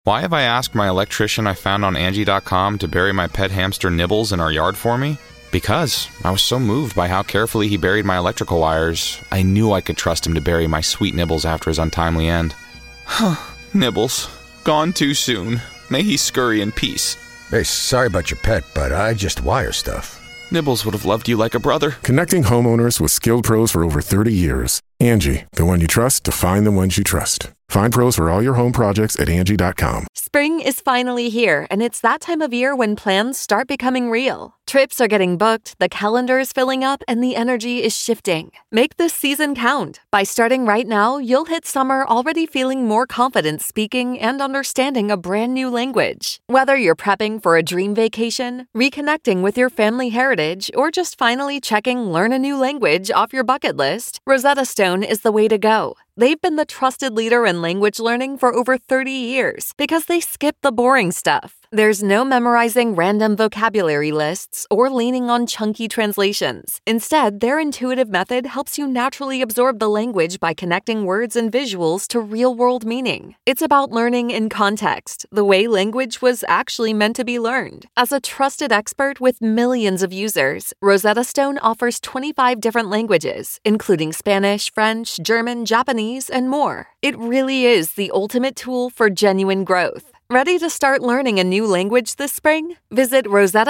Why have I asked my electrician I found on Angie.com to bury my pet hamster Nibbles in our yard for me? Because I was so moved by how carefully he buried my electrical wires, I knew I could trust him to bury my sweet Nibbles after his untimely end. Nibbles, gone too soon. May he scurry in peace. Hey, sorry about your pet, but I just wire stuff. Nibbles would have loved you like a brother. Connecting homeowners with skilled pros for over 30 years. Angie, the one you trust to find the ones you trust. Find pros for all your home projects at Angie.com. Spring is finally here, and it's that time of year when plans start becoming real. Trips are getting booked, the calendar is filling up, and the energy is shifting. Make this season count. By starting right now, you'll hit summer already feeling more confident speaking and understanding a brand new language. Whether you're prepping for a dream vacation, reconnecting with your family heritage, or just finally checking learn a new language off your bucket list, Rosetta Stone is the way to go. They've been the trusted leader in language learning for over 30 years because they skip the boring stuff. There's no memorizing random vocabulary lists or leaning on chunky translations. Instead, their intuitive method helps you naturally absorb the language by connecting words and visuals to real-world meaning. It's about learning in context, the way language was actually meant to be learned. As a trusted expert with millions of users, Rosetta Stone offers 25 different languages, including Spanish, French, German, Japanese, and more. It really is the ultimate tool for genuine growth. Ready to start learning a new language this spring? Visit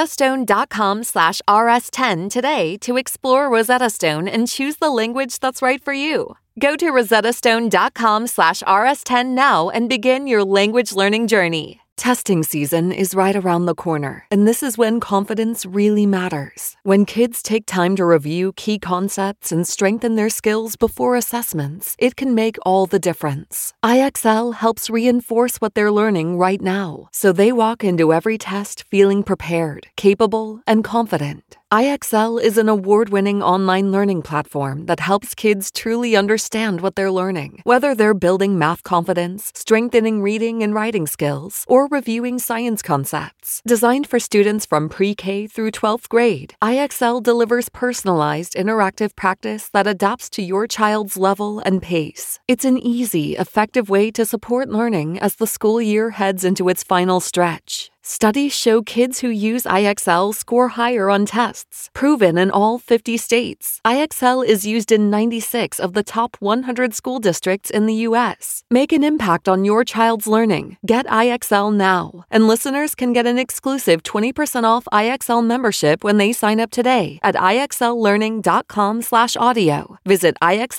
rosettastone.com/rs10 today to explore Rosetta Stone and choose the language that's right for you. Go to rosettastone.com/rs10 now and begin your language learning journey. Testing season is right around the corner, and this is when confidence really matters. When kids take time to review key concepts and strengthen their skills before assessments, it can make all the difference. IXL helps reinforce what they're learning right now, so they walk into every test feeling prepared, capable, and confident. IXL is an award-winning online learning platform that helps kids truly understand what they're learning. Whether they're building math confidence, strengthening reading and writing skills, or reviewing science concepts. Designed for students from pre-K through 12th grade, IXL delivers personalized, interactive practice that adapts to your child's level and pace. It's an easy, effective way to support learning as the school year heads into its final stretch. Studies show kids who use IXL score higher on tests, proven in all 50 states. IXL is used in 96 of the top 100 school districts in the U.S. Make an impact on your child's learning. Get IXL now. And listeners can get an exclusive 20% off IXL membership when they sign up today at IXLlearning.com/audio. Visit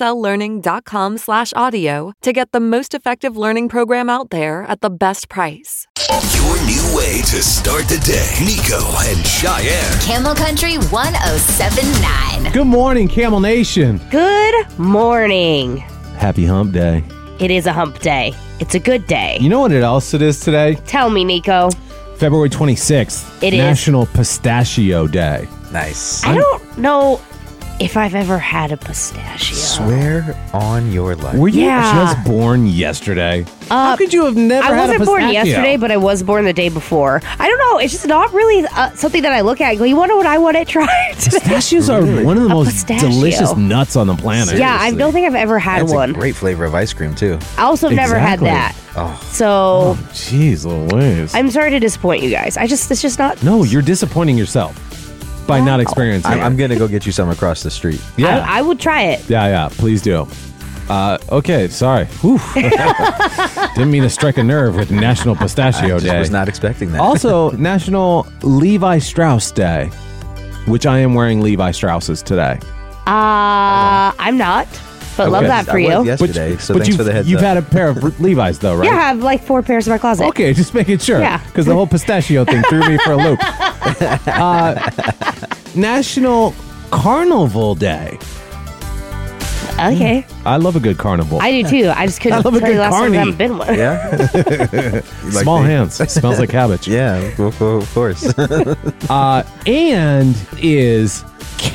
IXLlearning.com/audio to get the most effective learning program out there at the best price. Your new way to start the day. Nico and Cheyenne. Camel Country 107.9. Good morning, Camel Nation. Good morning. Happy Hump Day. It is a hump day. It's a good day. You know what else it is today? Tell me, Nico. February 26th. It is National Pistachio Day. Nice. I don't know if I've ever had a pistachio. Swear on your life. Were you Yeah. just born yesterday? How could you have never had a I pistachio? wasn't born yesterday, but I was born the day before. I don't know. It's just not really something that I look at and go, you wonder what I want to try today? Pistachios are one of the most pistachio. delicious nuts on the planet. Yeah, I don't think I've ever had That's one. a great flavor of ice cream, too. I also have never had Exactly. that. Oh. So Jeez Louise. I'm sorry to disappoint you guys. It's just not. No, you're disappointing yourself by not experiencing it. I'm going to go get you some across the street. Yeah. I would try it. Yeah, please do. Okay, sorry. Whew. Didn't mean to strike a nerve with National Pistachio I just Day. was not expecting that. Also, National Levi Strauss Day, which I am wearing Levi Strausses today. I'm not, but love that for I you. was yesterday, so but thanks for the heads you've up. had a pair of Levi's, though, right? Yeah, I have like 4 pairs in my closet. Okay, just making sure. Yeah. Because the whole pistachio thing threw me for a loop. National Carnival Day. Okay. I love a good carnival. I do too. I just couldn't I love a tell you good last time I carny. haven't been one. Yeah? Small hands. Smells like cabbage. Yeah, of course. And is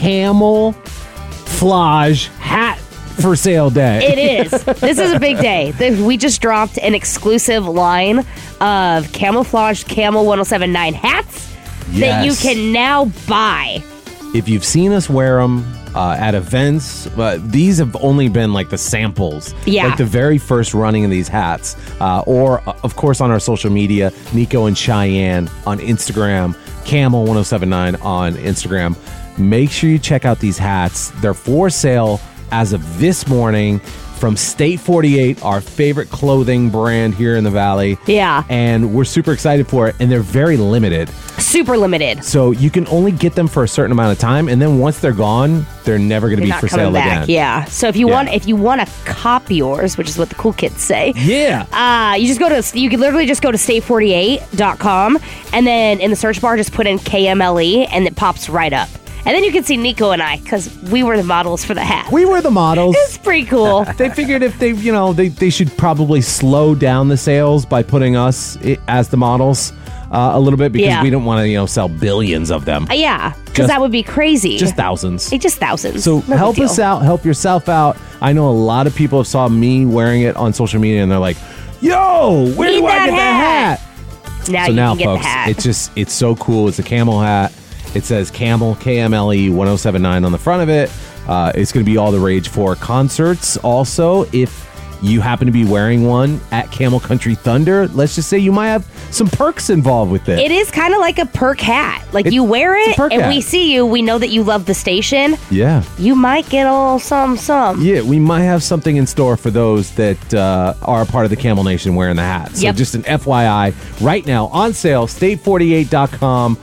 camouflage hat for sale day. It is. This is a big day. We just dropped an exclusive line of camouflage Camel 107.9 hats that you Yes. can now buy. If you've seen us wear them at events. These have only been like the samples. Yeah. Like the very first running of these hats. Or, of course, on our social media, Nico and Cheyenne on Instagram, Camel1079 on Instagram. Make sure you check out these hats. They're for sale as of this morning from State 48, our favorite clothing brand here in the Valley. Yeah. And we're super excited for it. And they're very limited. Super limited. So you can only get them for a certain amount of time. And then once they're gone, they're never going to be Not for coming sale back. again. Yeah. So if you want to copy yours, which is what the cool kids say. Yeah. You can literally just go to state48.com and then in the search bar just put in KMLE and it pops right up. And then you can see Nico and I because we were the models for the hat. We were the models. It's pretty cool. They figured if they should probably slow down the sales by putting us as the models a little bit because we don't want to sell billions of them. Yeah, because that would be crazy. Just thousands. Just thousands. So No help big us deal. out. Help yourself out. I know a lot of people have saw me wearing it on social media and they're like, "Yo, where Need do I that get that hat?" Now So you now, can get folks, the hat. it's so cool. It's a camel hat. It says Camel, KMLE 1079 on the front of it. It's going to be all the rage for concerts. Also, if you happen to be wearing one at Camel Country Thunder, let's just say you might have some perks involved with it. It is kind of like a perk hat. Like you wear it's a it perk and hat. we see you. We know that you love the station. Yeah. You might get a little some. Yeah, we might have something in store for those that are a part of the Camel Nation wearing the hat. So Yep. just an FYI, right now on sale, state48.com.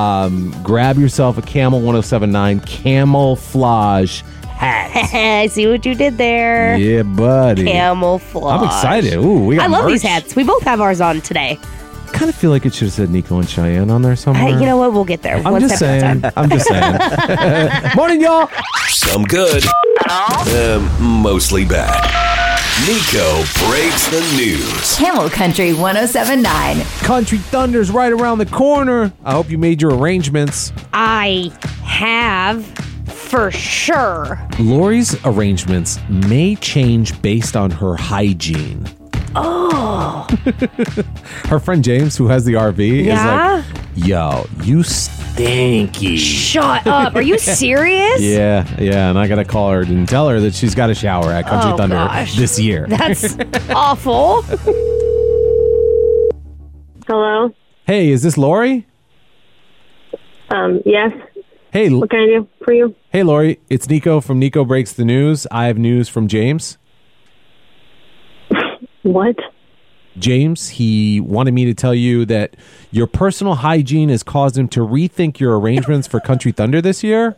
Grab yourself a Camel 1079 camouflage hat. I see what you did there. Yeah, buddy. Camouflage. I'm excited. Ooh, we got I love these merch. hats. We both have ours on today. Kind of feel like it should have said Nico and Cheyenne on there somewhere. You know what? We'll get there. I'm one just step at a saying. time. I'm just saying. Morning, y'all. Some good. Mostly bad. Nico breaks the news. Camel Country 1079. Country Thunder's right around the corner. I hope you made your arrangements. I have for sure. Lori's arrangements may change based on her hygiene. Oh. Her friend James, who has the RV, Yeah? is like, "Yo, you stinky." Shut up. Are you serious? Yeah, and I gotta call her and tell her that she's got a shower at Country Oh, Thunder gosh. this year. That's awful. Hello? Hey, is this Lori? Yes. Hey, What can I do for you? hey, Lori, it's Nico from Nico Breaks the News. I have news from James. What? James, he wanted me to tell you that your personal hygiene has caused him to rethink your arrangements for Country Thunder this year.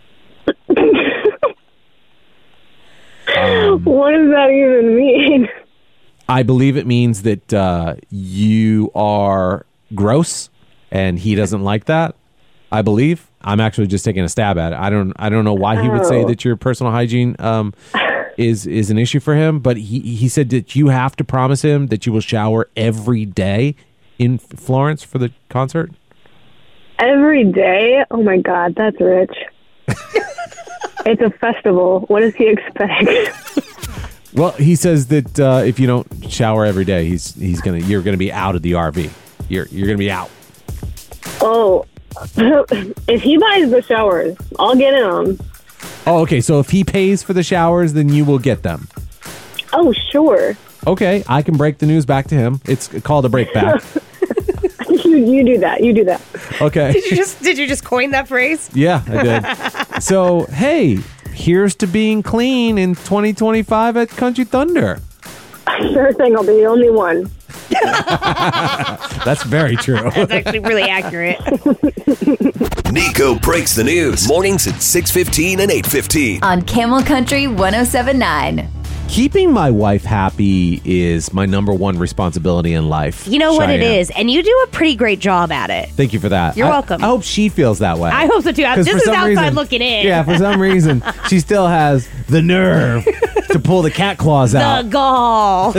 What does that even mean? I believe it means that you are gross, and he doesn't like that. I believe. I'm actually just taking a stab at it. I don't know why he would say that your personal hygiene is an issue for him, but he said that you have to promise him that you will shower every day in Florence for the concert. Every day? Oh my God, that's rich. It's a festival. What does he expect? Well, he says that if you don't shower every day, you're gonna be out of the RV. You're gonna be out. Oh, if he buys the showers, I'll get in them. Oh, okay. So if he pays for the showers, then you will get them. Oh, sure. Okay, I can break the news back to him. It's called a break back. You do that. You do that. Okay. Did you just coin that phrase? Yeah, I did. So, hey, here's to being clean in 2025 at Country Thunder. Sure thing. I'll be the only one. That's very true. That's actually really accurate. Nico breaks the news. Mornings at 6:15 and 8:15. On Camel Country 1079. Keeping my wife happy is my number one responsibility in life. You know what it Cheyenne. is, and you do a pretty great job at it. Thank you for that. You're I- welcome. I hope she feels that way. I hope so too. 'Cause This for is some outside reason- looking in. Yeah, for some reason, she still has the nerve to pull the cat claws out. The gall.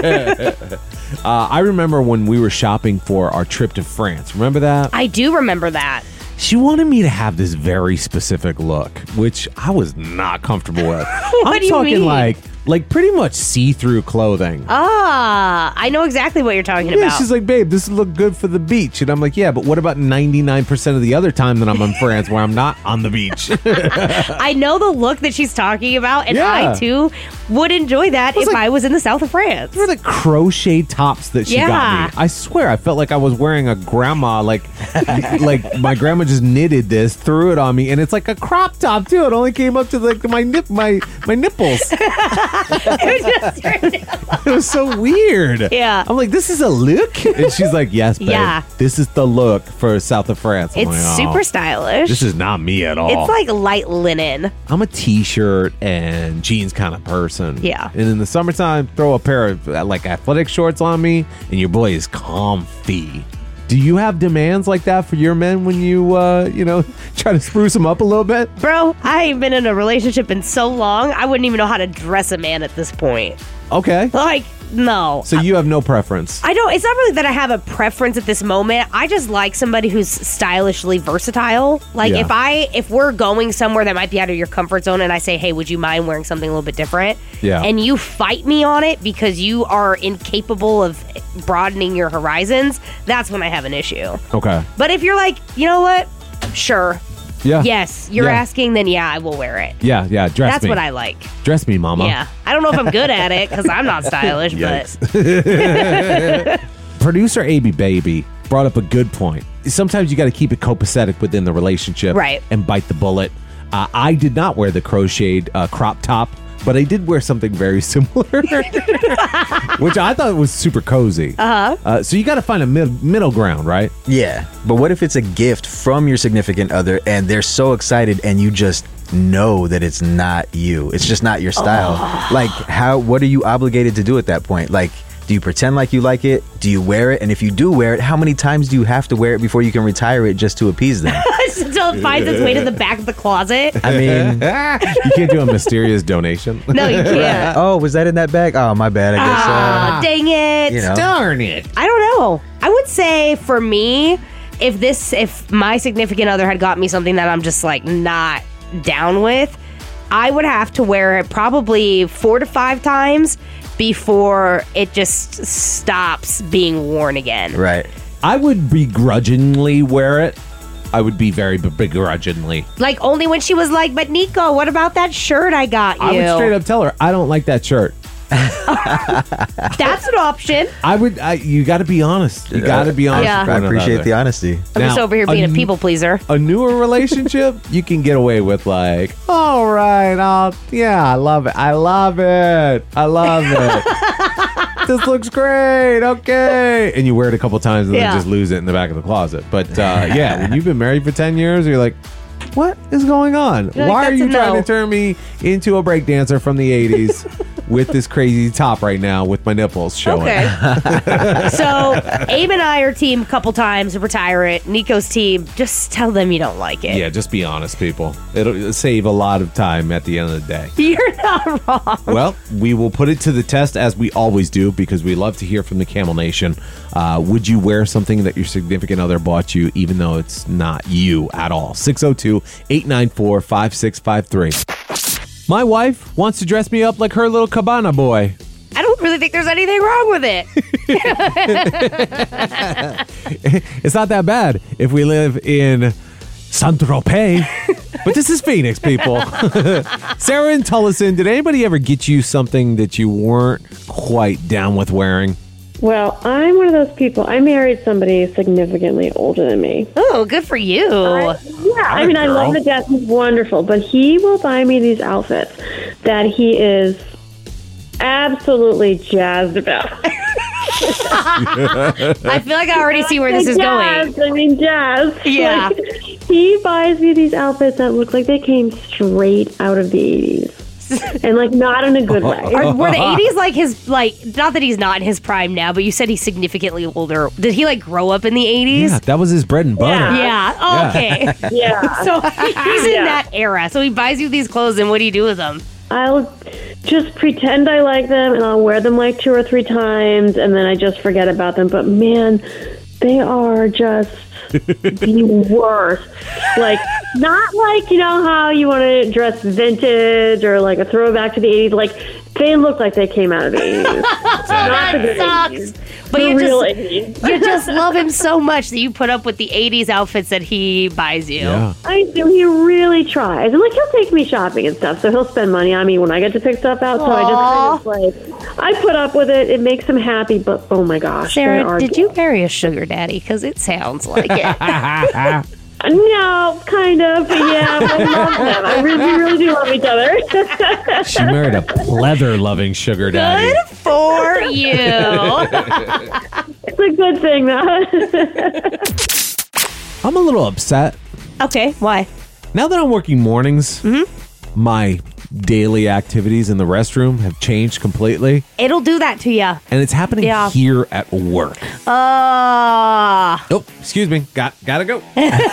I remember when we were shopping for our trip to France. Remember that? I do remember that. She wanted me to have this very specific look, which I was not comfortable with. What I'm do you talking mean? like like pretty much see-through clothing. I know exactly what you're talking Yeah, about. she's like, babe, this would look good for the beach. And I'm like, yeah, but what about 99% of the other time that I'm in France where I'm not on the beach? I know the look that she's talking about, and Yeah. I too would enjoy that if I was in the south of France. Remember the crochet tops that she got Yeah. me? I swear, I felt like I was wearing a grandma, like my grandma just knitted this, threw it on me, and it's like a crop top too. It only came up to like my nipples. It was so weird. Yeah. I'm like, this is a look? And she's like, yes, babe. Yeah. This is the look for south of France. I'm It's like, oh, super stylish. This is not me at all. It's like light linen. I'm a t-shirt and jeans kind of person. Yeah. And in the summertime, throw a pair of like athletic shorts on me, and your boy is comfy. Do you have demands like that for your men when you, try to spruce them up a little bit? Bro, I ain't been in a relationship in so long, I wouldn't even know how to dress a man at this point. Okay. Like, no. So you have no preference. I don't. It's not really that I have a preference at this moment. I just like somebody who's stylishly versatile. Like Yeah. if we're going somewhere that might be out of your comfort zone, and I say, hey, would you mind wearing something a little bit different? Yeah. And you fight me on it because you are incapable of broadening your horizons. That's when I have an issue. Okay. But if you're like, you know what? Sure. Yeah. Yes, you're Yeah. asking, then yeah, I will wear it. Yeah, dress That's me. what I like. Dress me, mama. Yeah. I don't know if I'm good at it because I'm not stylish, but Producer AB Baby brought up a good point. Sometimes you got to keep it copacetic within the relationship, Right. And bite the bullet. I did not wear the crocheted crop top, but I did wear something very similar, which I thought was super cozy. So you got to find a middle ground, right? Yeah, but what if it's a gift from your significant other and they're so excited and you just know that it's not you? It's just not your style. Like, what are you obligated to do at that point? Like, do you pretend like you like it? Do you wear it? And if you do wear it, how many times do you have to wear it before you can retire it just to appease them? until it finds its way to the back of the closet. I mean, You can't do a mysterious donation. No, you can't. oh, was that in that bag? Oh, my bad. I guess. Aw, dang it. you know. Darn it. I don't know. I would say for me, if my significant other had got me something that I'm just like not down with, I would have to wear it probably 4 to 5 times before it just stops being worn again. Right. I would begrudgingly wear it. I would be very begrudgingly. Like only when she was like, but Nico, what about that shirt I got you? I would straight up tell her, I don't like that shirt. That's an option. You got to be honest. You got to be honest. Yeah. with I one appreciate another. the honesty. I'm just over here being a people pleaser. A newer relationship, you can get away with like, all right, I love it. I love it. I love it. This looks great. Okay. And you wear it a couple times and Yeah. then just lose it in the back of the closet. But yeah, when you've been married for 10 years, you're like, what is going on? You're like, Why are that's you a trying no. to turn me into a breakdancer from the 80s with this crazy top right now with my nipples showing? Okay. So Abe and I are team a couple times, retire it. Nico's team, just tell them you don't like it. Yeah, just be honest, people. It'll save a lot of time at the end of the day. You're not wrong. Well, we will put it to the test as we always do because we love to hear from the Camel Nation. Would you wear something that your significant other bought you even though it's not you at all? 602-894-5653. My wife wants to dress me up like her little cabana boy. I don't really think there's anything wrong with it. It's not that bad if we live in Saint-Tropez. But this is Phoenix, people. Sarah and Tullison, did anybody ever get you something that you weren't quite down with wearing? Well, I'm one of those people. I married somebody significantly older than me. Oh, good for you. I mean, I love the death. He's wonderful, but he will buy me these outfits that he is absolutely jazzed about. I feel like I already see where this is going. Jazzed, I mean, jazzed. Yeah. Like, he buys me these outfits that look like they came straight out of the 80s. And, like, not in a good way. Were the 80s like his, not that he's not in his prime now, but you said he's significantly older. Did he, grow up in the 80s? Yeah, that was his bread and butter. Yeah. Oh, okay. Yeah. So he's in that era. So he buys you these clothes, and what do you do with them? I'll just pretend I like them, and I'll wear them 2 or 3 times, and then I just forget about them. But, man, They are just the worst. Like, not like, you know how you want to dress vintage or like a throwback to the 80s. Like, they look like they came out of the 80s. Not the good 80s. But The you real just, 80s. you just love him so much that you put up with the 80s outfits that he buys you. Yeah. I do. He really tries. And, like, he'll take me shopping and stuff, so he'll spend money on me when I get to pick stuff out. So I just kind of, like, I put up with it. It makes him happy, but, oh, my gosh. Sarah, did you marry a sugar daddy? Because it sounds like it. No, kind of. But yeah, I love them. I really do love each other. She married a pleather-loving sugar daddy. Good for you. It's a good thing, though. I'm a little upset. Okay, why? Now that I'm working mornings, my daily activities in the restroom have changed completely. It'll do that to you. And it's happening here at work. Oh, excuse me. Gotta go.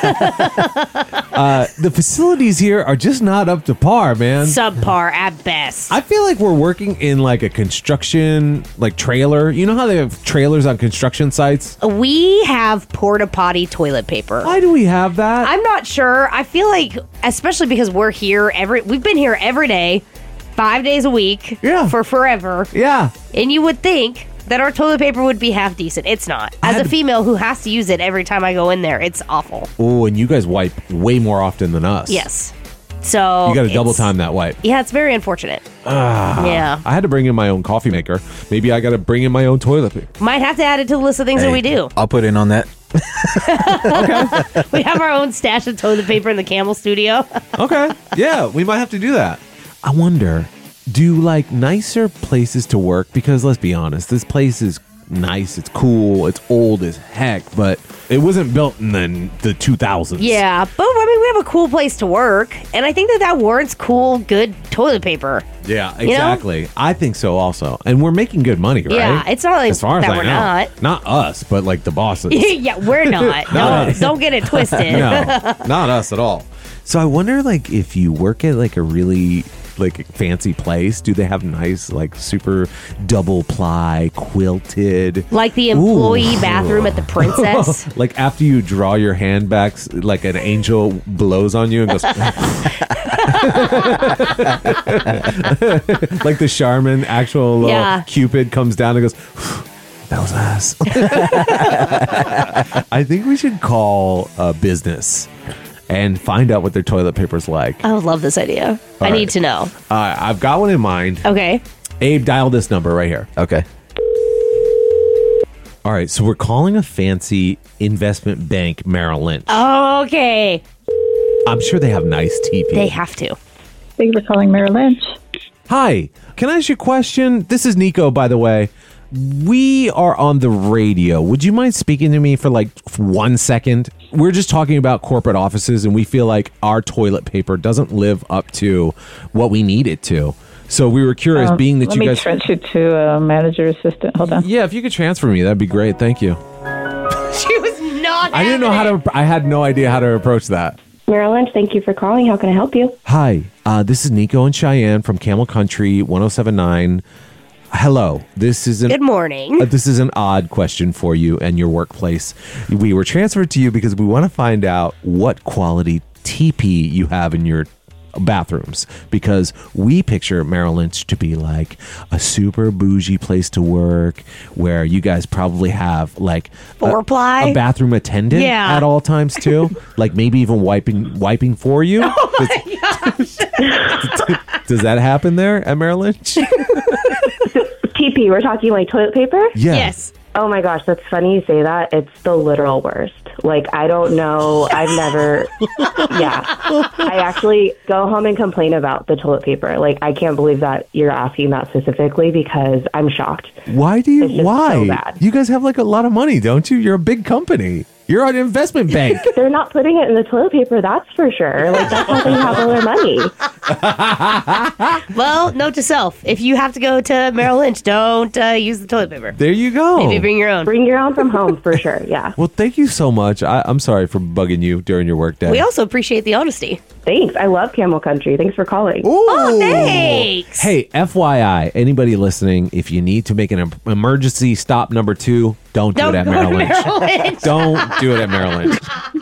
The facilities here are just not up to par, man. Subpar at best. I feel like we're working in like a construction like trailer. You know how they have trailers on construction sites? We have porta potty toilet paper. Why do we have that? I'm not sure. I feel like, especially because we're here we've been here every day, 5 days a week, for forever. Yeah. And you would think that our toilet paper would be half decent. It's not. As a female who has to use it every time I go in there, it's awful. Oh, and you guys wipe way more often than us. Yes. So You got to double time that wipe. Yeah, it's very unfortunate. Yeah. I had to bring in my own coffee maker. Maybe I got to bring in my own toilet paper. Might have to add it to the list of things that we do. I'll put in on that. We have our own stash of toilet paper in the Camel studio. Okay. Yeah, we might have to do that. I wonder, do you like nicer places to work? Because let's be honest, this place is nice, it's cool, it's old as heck, but it wasn't built in the 2000s. Yeah, but I mean, we have a cool place to work, and I think that warrants cool, good toilet paper. Yeah, You know? exactly. I think so also. And we're making good money, right? Yeah, it's not like as far as that I we're know. not. Not us, but like the bosses. Yeah, we're not. Don't get it twisted. No, not us at all. So I wonder, like, if you work at like a really like fancy place, do they have nice like super double ply quilted, Like the employee bathroom at the Princess. like after you draw your hand back, like an angel blows on you and goes like the Charmin actual little Cupid comes down and goes, that was us. I think we should call a business and find out what their toilet paper's like. I would love this idea. I need to know. I've got one in mind. Okay. Abe, dial this number right here. Okay. All right, so we're calling a fancy investment bank, Merrill Lynch. Okay. I'm sure they have nice TP. They have to. Thank you for calling Merrill Lynch. Hi, can I ask you a question? This is Nico, by the way. We are on the radio. Would you mind speaking to me for like 1 second? We're just talking about corporate offices, and we feel like our toilet paper doesn't live up to what we need it to. So we were curious, being that you guys... Let me transfer you to a manager assistant. Hold on. Yeah, if you could transfer me, that'd be great. Thank you. She was not I didn't know how to... I had no idea how to approach that. Merrill Lynch, thank you for calling. How can I help you? Hi, this is Nico and Cheyenne from Camel Country 1079. Hello. This is Good morning. This is an odd question for you and your workplace. We were transferred to you because we want to find out what quality TP you have in your bathrooms, because we picture Merrill Lynch to be like a super bougie place to work where you guys probably have like Four-ply? a bathroom attendant at all times too, like maybe even wiping for you. Oh my gosh. Does that happen there at Merrill Lynch? TP, we're talking like toilet paper? Yeah. Yes. Oh my gosh, that's funny you say that. It's the literal worst. Like, I don't know. I've never. Yeah. I actually go home and complain about the toilet paper. Like, I can't believe that you're asking that specifically because I'm shocked. Why do you? It's just Why? so bad. You guys have like a lot of money, don't you? You're a big company. You're an investment bank. They're not putting it in the toilet paper, that's for sure. Like, that's how they have all their money. Well, note to self: if you have to go to Merrill Lynch, don't use the toilet paper. There you go. Maybe bring your own. Bring your own from home for sure, yeah. Well, thank you so much. I'm sorry for bugging you during your work day. We also appreciate the honesty. Thanks. I love Camel Country. Thanks for calling. Ooh. Oh, thanks. Hey, FYI, anybody listening, if you need to make an emergency stop number 2, Don't do it at Merrill Lynch. Don't do it at Merrill Lynch.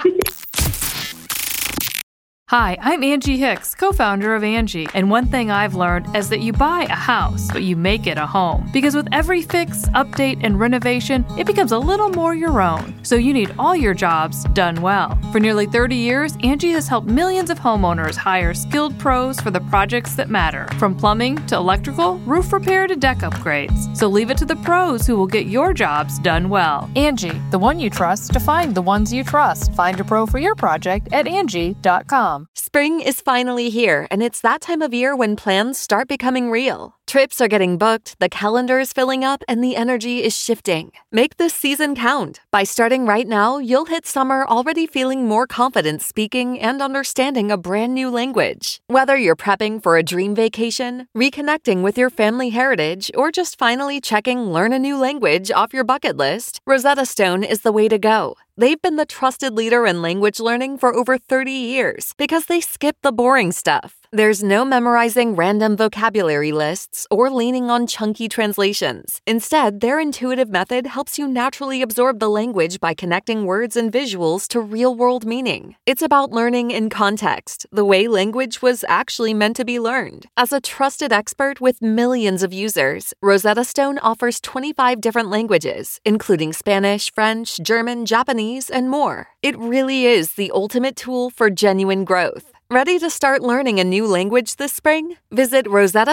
Hi, I'm Angie Hicks, co-founder of Angie, and one thing I've learned is that you buy a house, but you make it a home. Because with every fix, update, and renovation, it becomes a little more your own. So you need all your jobs done well. For nearly 30 years, Angie has helped millions of homeowners hire skilled pros for the projects that matter. From plumbing to electrical, roof repair to deck upgrades. So leave it to the pros who will get your jobs done well. Angie, the one you trust to find the ones you trust. Find a pro for your project at Angie.com. Spring is finally here, and it's that time of year when plans start becoming real. Trips are getting booked, the calendar is filling up, and the energy is shifting. Make this season count. By starting right now, you'll hit summer already feeling more confident speaking and understanding a brand new language. Whether you're prepping for a dream vacation, reconnecting with your family heritage, or just finally checking learn a new language off your bucket list, Rosetta Stone is the way to go. They've been the trusted leader in language learning for over 30 years because they skip the boring stuff. There's no memorizing random vocabulary lists or leaning on chunky translations. Instead, their intuitive method helps you naturally absorb the language by connecting words and visuals to real-world meaning. It's about learning in context, the way language was actually meant to be learned. As a trusted expert with millions of users, Rosetta Stone offers 25 different languages, including Spanish, French, German, Japanese, and more. It really is the ultimate tool for genuine growth. Ready to start learning a new language this spring? Visit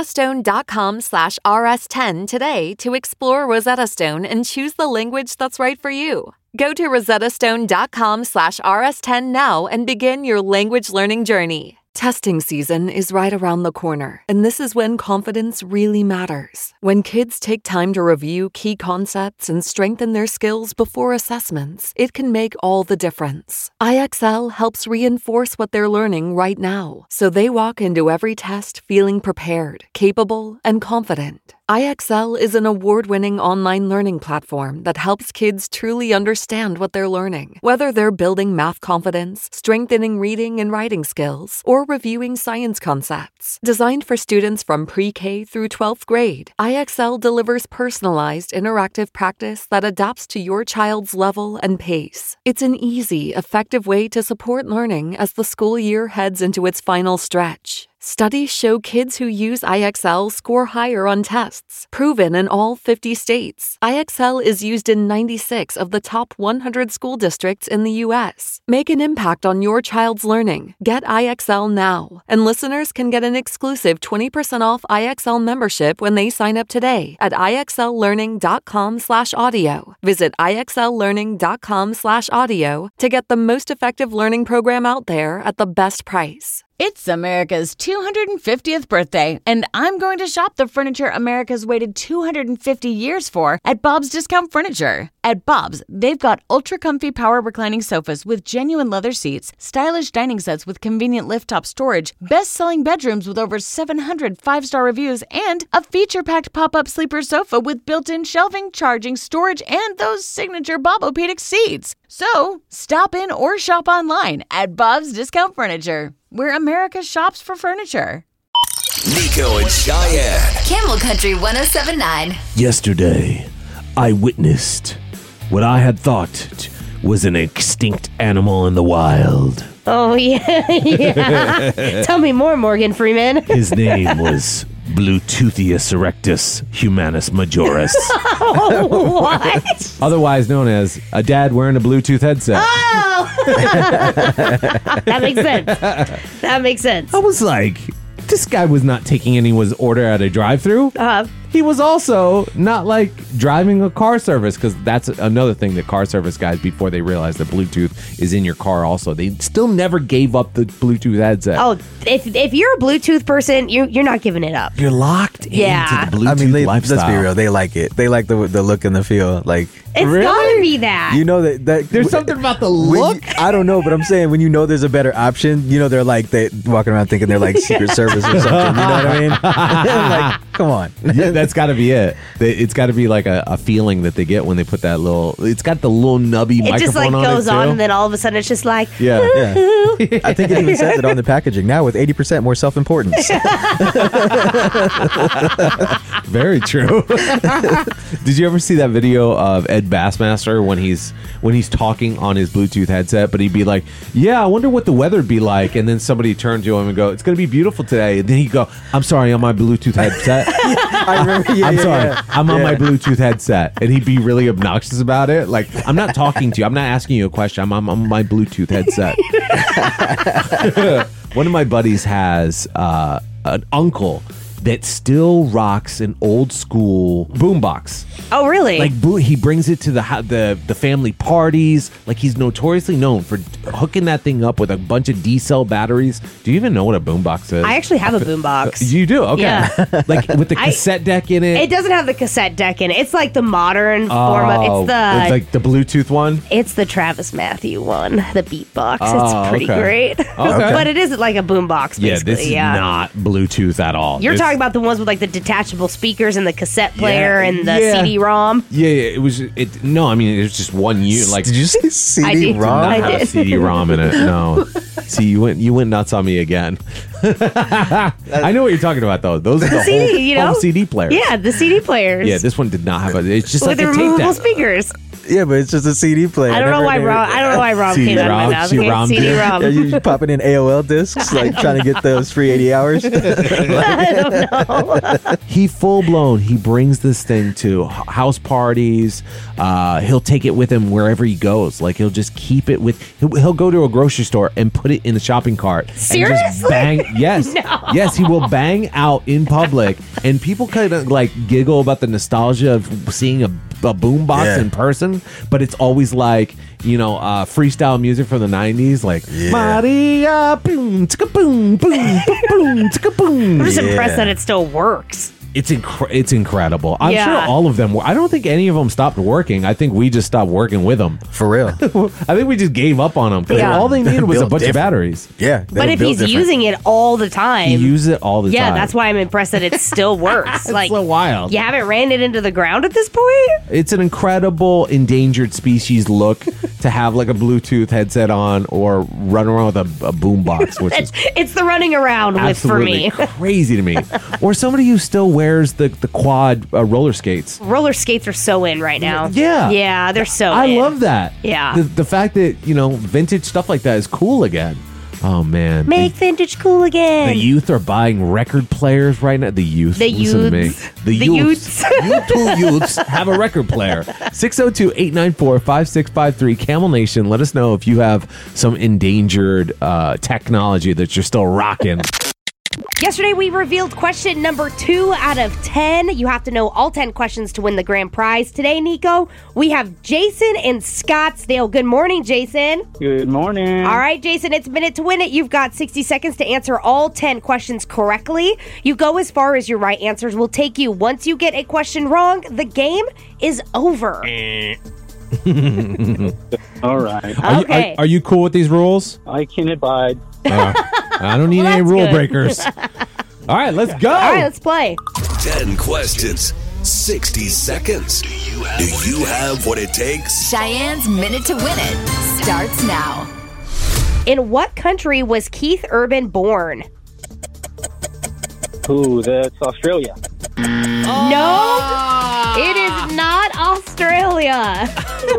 rosettastone.com/rs10 today to explore Rosetta Stone and choose the language that's right for you. Go to rosettastone.com/rs10 now and begin your language learning journey. Testing season is right around the corner, and this is when confidence really matters. When kids take time to review key concepts and strengthen their skills before assessments, it can make all the difference. IXL helps reinforce what they're learning right now, so they walk into every test feeling prepared, capable, and confident. IXL is an award-winning online learning platform that helps kids truly understand what they're learning. Whether they're building math confidence, strengthening reading and writing skills, or reviewing science concepts. Designed for students from pre-K through 12th grade, IXL delivers personalized, interactive practice that adapts to your child's level and pace. It's an easy, effective way to support learning as the school year heads into its final stretch. Studies show kids who use IXL score higher on tests, proven in all 50 states. IXL is used in 96 of the top 100 school districts in the U.S. Make an impact on your child's learning. Get IXL now. And listeners can get an exclusive 20% off IXL membership when they sign up today at IXLlearning.com/audio. Visit IXLlearning.com/audio to get the most effective learning program out there at the best price. It's America's 250th birthday, and I'm going to shop the furniture America's waited 250 years for at Bob's Discount Furniture. At Bob's, they've got ultra-comfy power reclining sofas with genuine leather seats, stylish dining sets with convenient lift-top storage, best-selling bedrooms with over 700 five-star reviews, and a feature-packed pop-up sleeper sofa with built-in shelving, charging, storage, and those signature Bob-O-Pedic seats. So, stop in or shop online at Bob's Discount Furniture, where America shops for furniture. Nico and Cheyenne. Camel Country 107.9. Yesterday, I witnessed what I had thought was an extinct animal in the wild. Oh, yeah. Yeah. Tell me more, Morgan Freeman. His name was Bluetoothius erectus humanus majoris. Oh, what? Otherwise known as a dad wearing a Bluetooth headset. Oh! That makes sense. That makes sense. I was like, this guy was not taking anyone's order at a drive-thru. He was also not like driving a car service, because that's another thing that car service guys, before they realize that Bluetooth is in your car also, they still never gave up the Bluetooth headset. Oh, if you're a Bluetooth person, you're not giving it up. You're locked into the Bluetooth lifestyle. Let's be real. They like it. They like the look and the feel. Like, it's gotta be that. You know that there's something about the look. I don't know, but I'm saying when you know there's a better option, you know, they're walking around thinking they're like Secret Service or something. You know what I mean? Like, come on. Yeah, That's got to be it. It's got to be like a feeling that they get when they put that little. It's got the little nubby microphone on it. It just like goes on, too. and then all of a sudden it's just like. Yeah. I think it even says it on the packaging now with 80% more self-importance. Very true. Did you ever see that video of Ed Bassmaster when he's talking on his Bluetooth headset, but he'd be like, "Yeah, I wonder what the weather'd be like," and then somebody turned to him and go, "It's going to be beautiful today," and then he'd go, "I'm sorry, on my Bluetooth headset." I remember. I'm sorry, I'm on my Bluetooth headset, and he'd be really obnoxious about it. Like, I'm not talking to you. I'm not asking you a question. I'm on my Bluetooth headset. One of my buddies has an uncle that still rocks an old school boombox. Oh, really? Like he brings it to the family parties. Like, he's notoriously known for hooking that thing up with a bunch of D-cell batteries. Do you even know what a boombox is? I actually have a boombox. You do? Okay. Yeah. Like with the cassette deck in it? It doesn't have the cassette deck in it. It's like the modern form of it's like the Bluetooth one? It's the Travis Matthew one, the Beatbox. Oh, It's pretty great. Okay. But it is like a boombox, basically. Yeah, this is not Bluetooth at all. You're talking about the ones with like the detachable speakers and the cassette player and the CD-ROM. Yeah, it was. No, I mean, it was just one unit. Like, did you say CD-ROM? I did not have a CD-ROM in it. No. See, you went nuts on me again. I know what you're talking about, though. Those are the CD, whole CD players. Yeah, the CD players. Yeah, this one did not have a. It's just with like the a tape removable deck. speakers. Yeah, but it's just a CD player. I don't know why Rom came out of my mouth. Okay, CD-ROM. Yeah, you popping in AOL discs, like trying to get those free 80 hours. I don't know. He full blown. He brings this thing to house parties. He'll take it with him wherever he goes. Like, he'll just keep it with. He'll go to a grocery store and put it in the shopping cart. Seriously? And just bang. Yes. No. Yes, he will bang out in public, and people kind of like giggle about the nostalgia of seeing a boombox in person, but it's always like, freestyle music from the 90s, like Maria, boom, ticka boom, boom, boom, ticka boom. I'm just impressed that it still works. It's incredible. I'm sure all of them. I don't think any of them stopped working. I think we just stopped working with them. For real. I think we just gave up on them because all they needed was a bunch of batteries. Yeah. But if he's using it all the time. He uses it all the time. Yeah, that's why I'm impressed that it still works. It's so wild. You haven't ran it into the ground at this point? It's an incredible endangered species look to have like a Bluetooth headset on or run around with a boombox, which is it's the running around with for me. Crazy to me. Or somebody who still wears the quad roller skates. Roller skates are so in right now. Yeah. Yeah, they're so I in. love that. Yeah. The fact that, vintage stuff like that is cool again. Oh, man. Make vintage cool again. The youth are buying record players right now. The youth. Listen to me. The youths. You two youths have a record player. 602-894-5653. Camel Nation, let us know if you have some endangered technology that you're still rocking. Yesterday, we revealed question number 2 out of 10. You have to know all 10 questions to win the grand prize. Today, Nico, we have Jason in Scottsdale. Good morning, Jason. Good morning. All right, Jason, it's Minute to Win It. You've got 60 seconds to answer all 10 questions correctly. You go as far as your right answers will take you. Once you get a question wrong, the game is over. All right. Okay. Are you cool with these rules? I can abide. I don't need any rule breakers. All right, let's go. All right, let's play. 10 questions, 60 seconds. Do you have what it takes? Cheyenne's Minute to Win It starts now. In what country was Keith Urban born? Ooh, that's Australia. No, it is not Australia.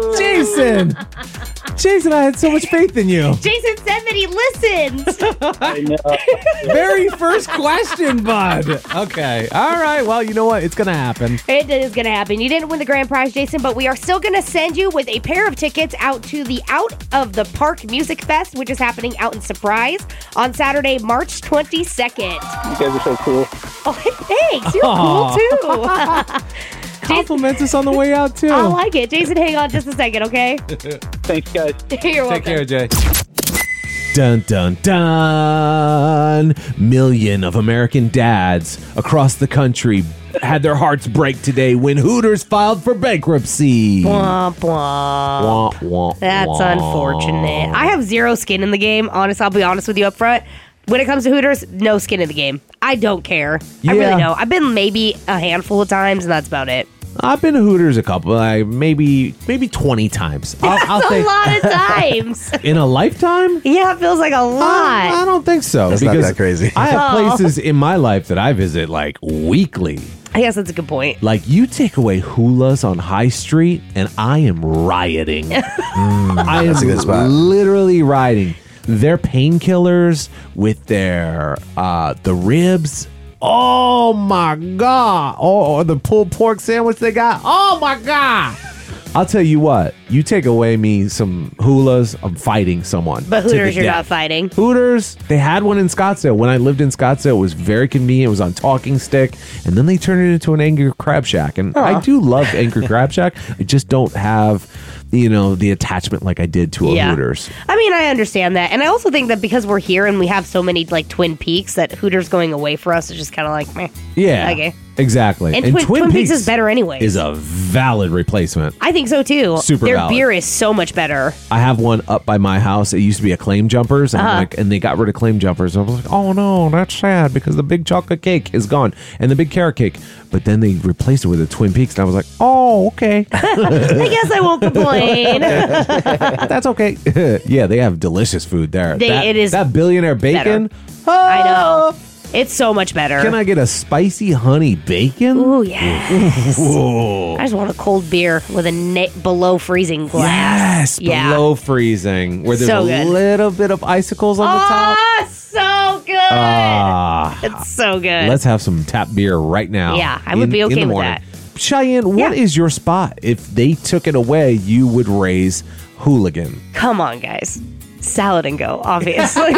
Jason, I had so much faith in you. Jason said that he listens. I know. Very first question, bud. Okay. All right. Well, you know what? It's going to happen. It is going to happen. You didn't win the grand prize, Jason, but we are still going to send you with a pair of tickets out to the Out of the Park Music Fest, which is happening out in Surprise on Saturday, March 22nd. You guys are so cool. Oh, thanks. You're cool, too. Compliments us on the way out, too. I like it. Jason, hang on just a second, okay? Thanks, guys. You're welcome. Take care, Jay. Dun, dun, dun. Million of American dads across the country had their hearts break today when Hooters filed for bankruptcy. Womp, womp. Womp, womp, That's womp. unfortunate. I have zero skin in the game. Honest, I'll be honest with you up front. When it comes to Hooters, no skin in the game. I don't care. Yeah. I really don't. I've been maybe a handful of times, and that's about it. I've been to Hooters a couple, maybe 20 times. I'll That's say a lot of times. in a lifetime. Yeah, it feels like a lot. I don't think so. That's not that crazy. I have Oh. places in my life that I visit like weekly. I guess that's a good point. Like you take away Hula's on High Street, and I am rioting. I am That's a good spot. literally rioting. Their painkillers with their the ribs. Oh my god! Oh, the pulled pork sandwich they got. Oh my god! I'll tell you what. You take away me some Hula's, I'm fighting someone. But to the Hooters, you're death. not fighting. Hooters, they had one in Scottsdale. When I lived in Scottsdale, it was very convenient. It was on Talking Stick. And then they turned it into an Angry Crab Shack. And I do love Angry Crab Shack. I just don't have, the attachment like I did to a Yeah. Hooters. I mean, I understand that. And I also think that because we're here and we have so many, like, Twin Peaks, that Hooters going away for us is just kind of like, meh. Yeah. Okay. Exactly. And Twin Peaks is better anyways. Is a valid replacement. I think so, too. Super Their valid. beer is so much better. I have one up by my house. It used to be a Claim Jumpers, and Uh-huh. and they got rid of Claim Jumpers. I was like, oh no, that's sad because the big chocolate cake is gone and the big carrot cake. But then they replaced it with a Twin Peaks, and I was like, oh okay, I guess I won't complain. that's okay. Yeah, they have delicious food there. It is that billionaire bacon. I know. It's so much better. Can I get a spicy honey bacon? Ooh, yes. Ooh. I just want a cold beer with a below freezing glass. Yes, Yeah. below freezing, where there's So a good. little bit of icicles on the top. Oh, so good. Ah. It's so good. Let's have some tap beer right now. Yeah, I would be in okay the with morning. that. Cheyenne, what is your spot? If they took it away, you would raise Hooligan. Come on, guys. Salad and Go, obviously.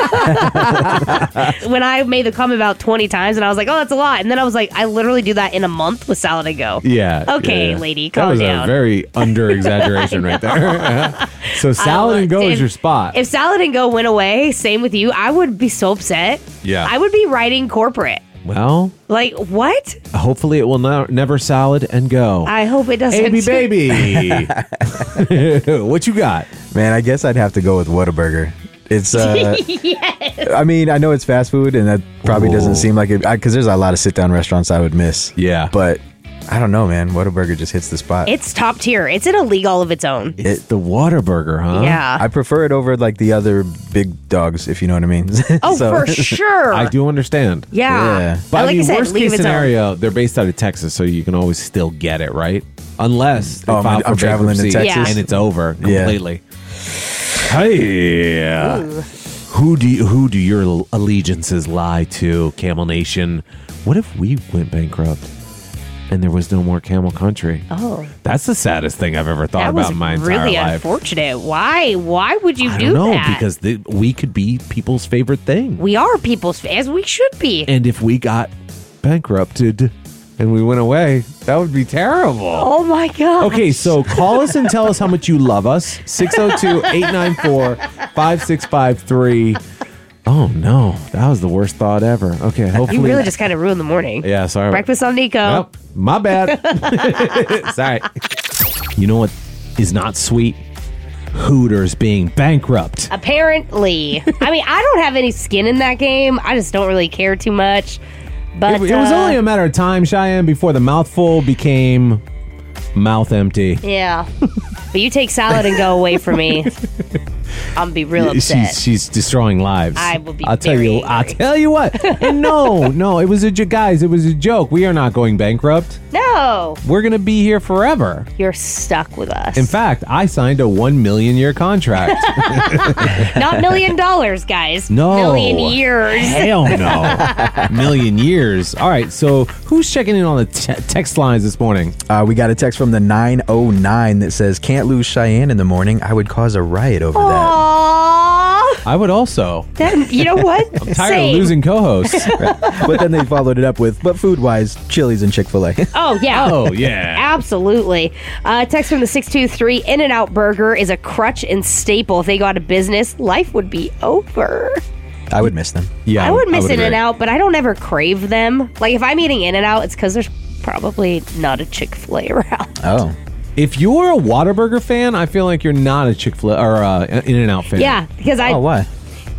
When I made the comment about 20 times and I was like, oh, that's a lot. And then I was like, I literally do that in a month with Salad and Go. Yeah. Okay, yeah. lady, That calm was down. a very under exaggeration right there. So Salad and Go is your spot. If Salad and Go went away, same with you, I would be so upset. Yeah. I would be writing corporate. Well, Like, what? hopefully it will never Salad and Go. I hope it doesn't. baby. What you got? Man, I guess I'd have to go with Whataburger. It's Yes. I mean, I know it's fast food, and that probably doesn't Ooh. seem like it because there's a lot of sit down restaurants I would miss. Yeah, but I don't know, man. Whataburger just hits the spot. It's top tier. It's in a league all of its own. It's the Whataburger, huh? Yeah. I prefer it over like the other big dogs, if you know what I mean. Oh, for sure. I do understand. Yeah. But Like I mean, I said, worst league case of its own. scenario, they're based out of Texas, so you can always still get it, right? Unless they Oh, file for I'm traveling to bankruptcy Texas. and it's over Yeah. completely. Hey, who do your allegiances lie to, Camel Nation? What if we went bankrupt and there was no more Camel Country? Oh. That's the saddest thing I've ever thought That about was in my entire really life. unfortunate. Why? Why would you I do don't know, that? because we could be people's favorite thing. We are people's, as we should be. And if we got bankrupted and we went away, that would be terrible. Oh my God. Okay, so call us and tell us how much you love us. 602-894-5653. Oh no, that was the worst thought ever. Okay, hopefully. You really just kind of ruined the morning. Yeah, sorry. Breakfast on Nico. Yep, my bad. Sorry. You know what is not sweet? Hooters being bankrupt. Apparently. I mean, I don't have any skin in that game. I just don't really care too much. But It was only a matter of time, Cheyenne, before the mouthful became mouth empty. Yeah. But you take Salad and Go away from me, I'm gonna be real upset. She's destroying lives. I will be I'll tell very you. I'll angry. tell you what. And no, it was guys. It was a joke. We are not going bankrupt. No. We're gonna be here forever. You're stuck with us. In fact, I signed a 1 million year contract. Not $1 million, guys. No. Million years. Hell no. Million years. All right. So who's checking in on the text lines this morning? We got a text from the 909 that says, "Can't lose Cheyenne in the morning. I would cause a riot over that." Aww. I would also. That, you know what? I'm tired of losing co-hosts. But then they followed it up with, "But food-wise, Chili's and Chick-fil-A." Oh, yeah. Oh, yeah. Absolutely. Text from the 623, In-N-Out Burger is a crutch and staple. If they go out of business, life would be over. I would miss them. Yeah, I would miss agree. In-N-Out, but I don't ever crave them. Like, if I'm eating In-N-Out, it's because there's probably not a Chick-fil-A around. Oh. If you're a Whataburger fan, I feel like you're not a Chick-fil-A or In-N-Out fan. Yeah, because Oh, why?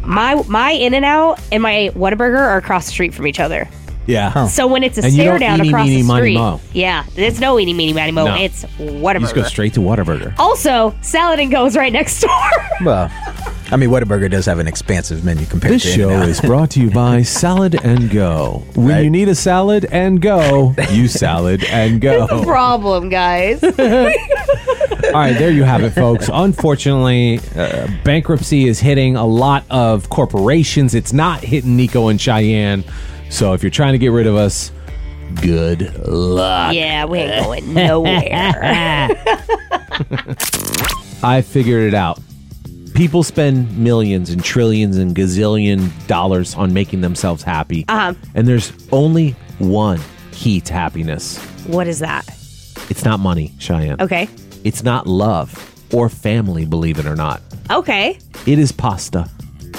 My In-N-Out and my Whataburger are across the street from each other. Yeah. So when it's a And you stare don't down eeny, across meeny, the miny, street, moe. yeah, there's no eeny meeny miny mo. No. It's Whataburger. You just go straight to Whataburger. Also, Salad and Go is right next door. Well, I mean, Whataburger does have an expansive menu compared This to show In-N-Out. is brought to you by Salad and Go. When you need a salad and go, you salad and go. What's the problem, guys? All right, there you have it, folks. Unfortunately, bankruptcy is hitting a lot of corporations. It's not hitting Nico and Cheyenne. So if you're trying to get rid of us, good luck. Yeah, we ain't going nowhere. I figured it out. People spend millions and trillions and gazillion dollars on making themselves happy. Uh-huh. And there's only one key to happiness. What is that? It's not money, Cheyenne. Okay. It's not love or family, believe it or not. Okay. It is pasta.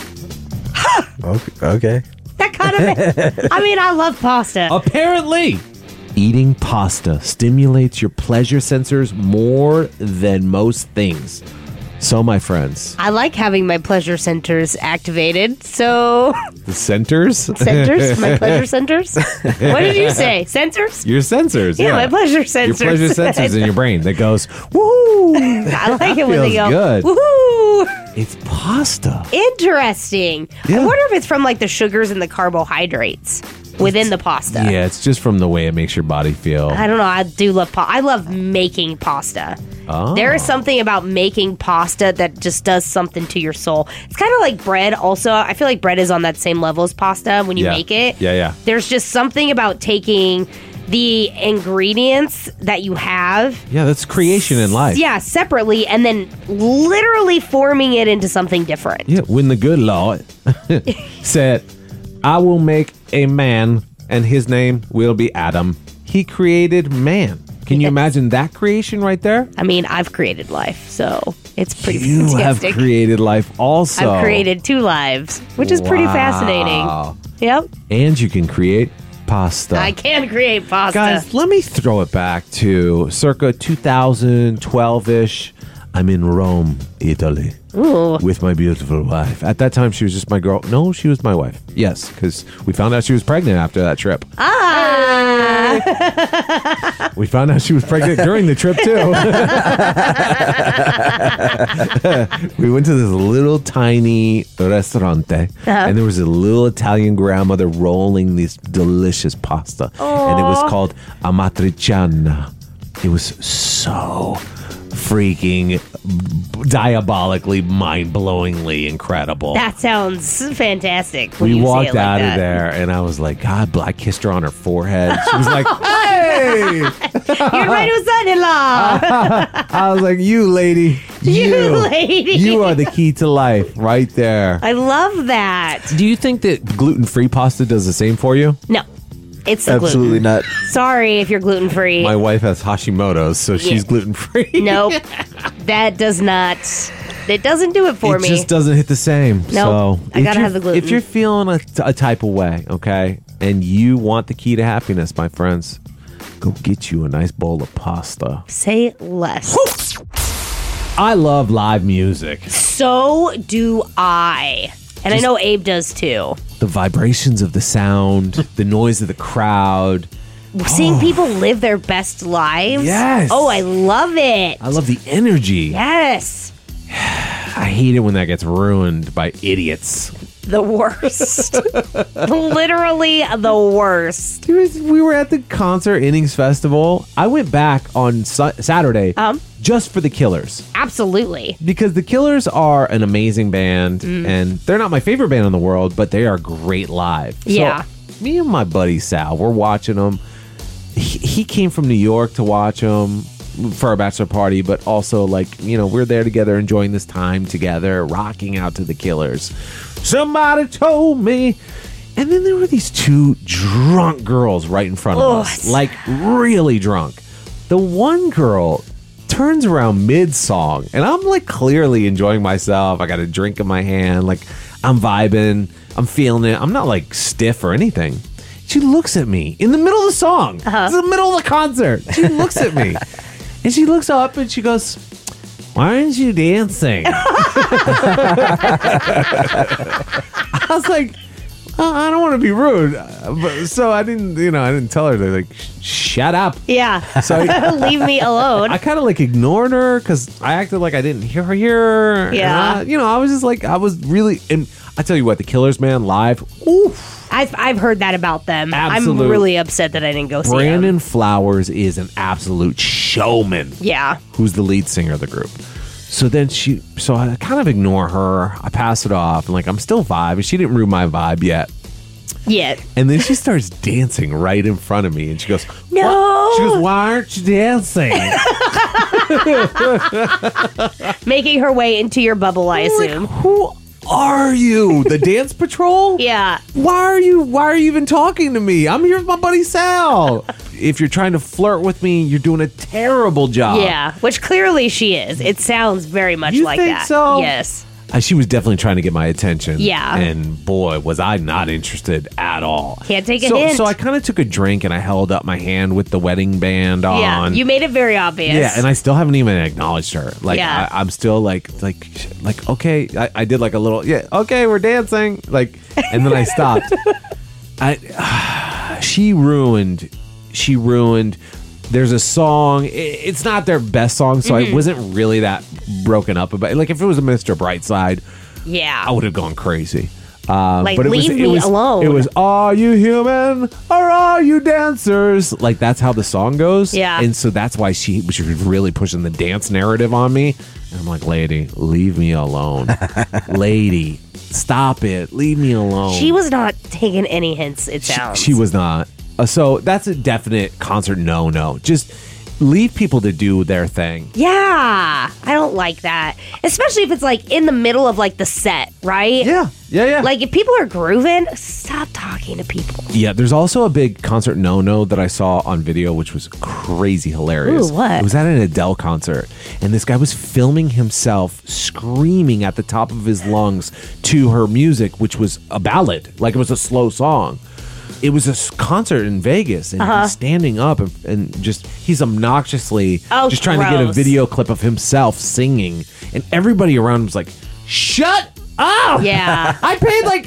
Okay. That kind of. I mean, I love pasta. Apparently, eating pasta stimulates your pleasure sensors more than most things. So, my friends, I like having my pleasure centers activated. So, the centers? centers? My pleasure centers? What did you say? Sensors? Your sensors. Yeah, my pleasure sensors. Your pleasure sensors in your brain that goes, woohoo! I like it when they go, good. woohoo! It's pasta. Interesting. Yeah. I wonder if it's from like the sugars and the carbohydrates within the pasta. Yeah, it's just from the way it makes your body feel. I don't know. I do love pasta. I love making pasta. Oh. There is something about making pasta that just does something to your soul. It's kind of like bread also. I feel like bread is on that same level as pasta when you Yeah. make it. Yeah. There's just something about taking the ingredients that you have. Yeah, that's creation in life. Yeah, separately, and then literally forming it into something different. Yeah, when the good Lord said, I will make a man, and his name will be Adam. He created man. Can you imagine that creation right there? I mean, I've created life, so it's pretty You have fantastic. created life also. I've created 2 lives, which is pretty fascinating. Yep. And you can create pasta. I can create pasta. Guys, let me throw it back to circa 2012-ish. I'm in Rome, Italy, with my beautiful wife. At that time, she was just my girl. No, she was my wife. Yes, because we found out she was pregnant after that trip. We found out she was pregnant during the trip, too. We went to this little tiny restaurante, and there was a little Italian grandmother rolling this delicious pasta. And it was called amatriciana. It was so freaking diabolically, mind-blowingly incredible. That sounds fantastic. When We you say walked it like out that. of there, and I was like, God, I kissed her on her forehead. She was like, hey! You're my new son-in-law. I was like, you lady. You lady. You are the key to life right there. I love that. Do you think that gluten-free pasta does the same for you? No. It's the Absolutely gluten. not. Sorry if you're gluten-free. My wife has Hashimoto's, so she's gluten-free. Nope. That does not. It doesn't do it for It me. just doesn't hit the same. Nope. So I if gotta you're- have the gluten. If you're feeling a type of way, okay, and you want the key to happiness, my friends, go get you a nice bowl of pasta. Say less. I love live music. So do I. And I know Abe does too. The vibrations of the sound, the noise of the crowd. Seeing people live their best lives. Yes. Oh, I love it. I love the energy. Yes. I hate it when that gets ruined by idiots. The worst. Literally the worst. We were at the Concert Innings Festival. I went back on Saturday just for the Killers. Absolutely. Because the Killers are an amazing band, and they're not my favorite band in the world, but they are great live. Yeah. So, me and my buddy Sal, we're watching them. He came from New York to watch them for our bachelor party, but also, we're there together, enjoying this time together, rocking out to the Killers. Somebody told me. And then there were these 2 drunk girls right in front of us, like really drunk. The one girl turns around mid-song, and I'm clearly enjoying myself. I got a drink in my hand, I'm vibing, I'm feeling it. I'm not stiff or anything. She looks at me in the middle of the song. It's the middle of the concert. She looks at me, and she looks up and she goes, "Why aren't you dancing?" I was like, I don't want to be rude, but so I didn't tell her to like shut up. Yeah. So leave me alone. I kind of like ignored her because I acted like I didn't hear her. Yeah. And I was just like, I was really, and I tell you what, the Killers, man, live. Oof. I've heard that about them. Absolute. I'm really upset that I didn't go see them. Brandon Flowers is an absolute showman. Yeah. Who's the lead singer of the group. So then so I kind of ignore her. I pass it off and like, I'm still vibing. She didn't ruin my vibe yet. Yet. And then she starts dancing right in front of me and she goes, no. What? She goes, why aren't you dancing? Making her way into your bubble, I assume. Like, who are you? The dance patrol? Yeah. Why are you even talking to me? I'm here with my buddy Sal. If you're trying to flirt with me, you're doing a terrible job. Yeah, which clearly she is. It sounds very much You like think that. so? Yes. She was definitely trying to get my attention. Yeah. And boy, was I not interested at all. Can't take a hint. So I kind of took a drink and I held up my hand with the wedding band on. Yeah, you made it very obvious. Yeah, and I still haven't even acknowledged her. Like, Yeah. I'm still like, okay. I did like a little, okay, we're dancing. Like, and then I stopped. She ruined. There's a song. It's not their best song, so I wasn't really that broken up about it. Like, if it was a Mr. Brightside, yeah, I would have gone crazy. Like, but leave me alone. It was, are you human or are you dancers? Like, that's how the song goes. Yeah. And so that's why she was really pushing the dance narrative on me. And I'm like, lady, leave me alone. Lady, stop it. Leave me alone. She was not taking any hints, it sounds. She was not. So that's a definite concert no. Just leave people to do their thing. Yeah, I don't like that. Especially if it's like in the middle of like the set, right? Yeah. Like if people are grooving, stop talking to people. Yeah, there's also a big concert no that I saw on video, which was crazy hilarious. Ooh, what? It was at an Adele concert, and this guy was filming himself screaming at the top of his lungs to her music, which was a ballad. Like, it was a slow song. It was a concert in Vegas, and he's standing up and just, he's obnoxiously just trying to get a gross. video clip of himself singing, and everybody around him was like, shut up! Yeah. I paid like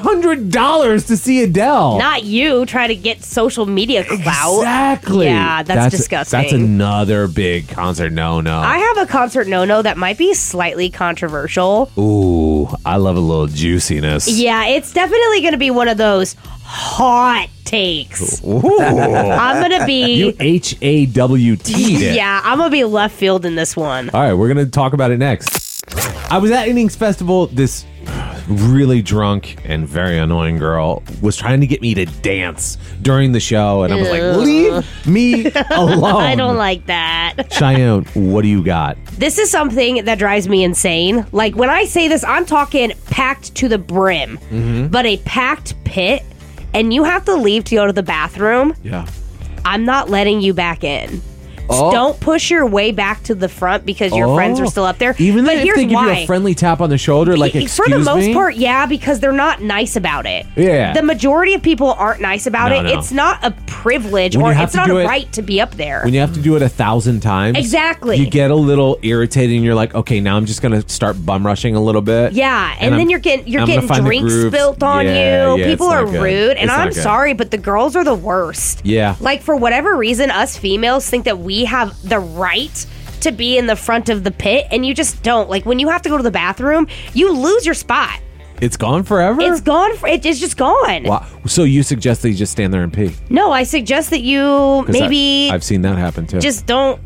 $800 to see Adele. Not you try to get social media clout. Exactly. Yeah, that's disgusting. That's another big concert no. I have a concert no that might be slightly controversial. Ooh, I love a little juiciness. Yeah, it's definitely going to be one of those hot takes. Ooh. I'm going to be... You HAWT'd it. Yeah, I'm going to be left field in this one. All right, we're going to talk about it next. I was at Innings Festival. This really drunk and very annoying girl was trying to get me to dance during the show, and I was like, leave me alone. I don't like that. Cheyenne, what do you got? This is something that drives me insane. Like, when I say this, I'm talking packed to the brim, but a packed pit, and you have to leave to go to the bathroom. Yeah. I'm not letting you back in. Oh. Don't push your way back to the front because your friends are still up there. Even but if here's they give why. you a friendly tap on the shoulder, like, excuse For the most me? part, yeah, because they're not nice about it. Yeah. The majority of people aren't nice about it. No. It's not a privilege When you or have it's to not do a it- right to be up there. When you have to do it 1,000 times, Exactly. you get a little irritated, and you're like, okay, now I'm just gonna start bum rushing a little bit. Yeah, and then I'm- you're getting I'm gonna find the drinks grooves. spilt on Yeah, you. yeah, People it's are not good. rude, and It's not I'm good. sorry, but the girls are the worst. Yeah. Like, for whatever reason, us females think that we have the right to be in the front of the pit, and you just don't. Like, when you have to go to the bathroom, you lose your spot. It's gone forever? It's gone. It's just gone. Wow. So you suggest that you just stand there and pee? No, I suggest that you 'Cause maybe I've seen that happen too. just don't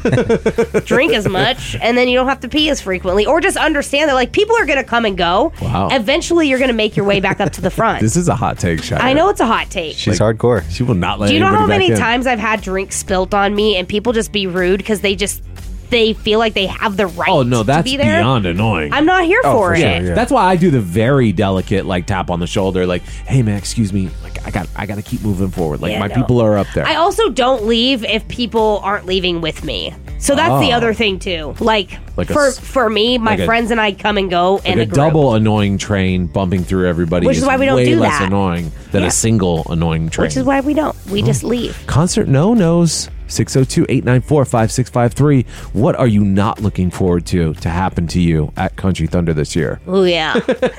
drink as much, and then you don't have to pee as frequently. Or just understand that, like, people are going to come and go. Wow. Eventually, you're going to make your way back up to the front. This is a hot take, Cheyenne. I know it's a hot take. She's hardcore. She will not let Do you know how anybody many back in. times I've had drinks spilt on me and people just be rude because they feel like they have the right Oh, no, to that's be there? beyond annoying. I'm not here for it. Yeah. That's why I do the very delicate, like, tap on the shoulder, like, hey, man, excuse me. Like, I got to keep moving forward. Like, Yeah, my no. people are up there. I also don't leave if people aren't leaving with me. So that's the Oh. other thing too. Like Like a for s- for me, my like a- friends and I come and go like in a a group. double annoying train bumping through everybody Which is why we don't way do less that. annoying than Yeah. a single annoying train. Which is why we don't. We just leave. Concert no-nos. 602-894-5653. What are you not looking forward to happen to you at Country Thunder this year? Oh, yeah.